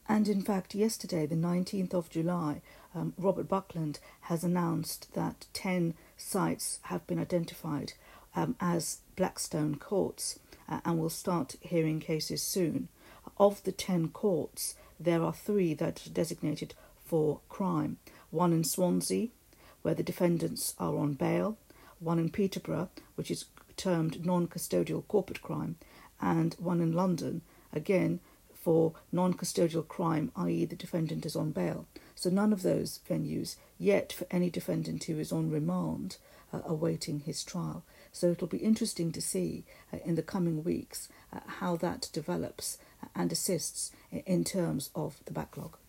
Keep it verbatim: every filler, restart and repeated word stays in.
And in fact, yesterday, the nineteenth of July, um, Robert Buckland has announced that ten sites have been identified um, as Blackstone courts uh, and will start hearing cases soon. Of the ten courts, there are three that are designated for crime. One in Swansea, where the defendants are on bail, one in Peterborough, which is termed non-custodial corporate crime, and one in London, again, for non-custodial crime, that is the defendant is on bail. So none of those venues yet for any defendant who is on remand uh, awaiting his trial. So it'll be interesting to see uh, in the coming weeks uh, how that develops and assists in terms of the backlog.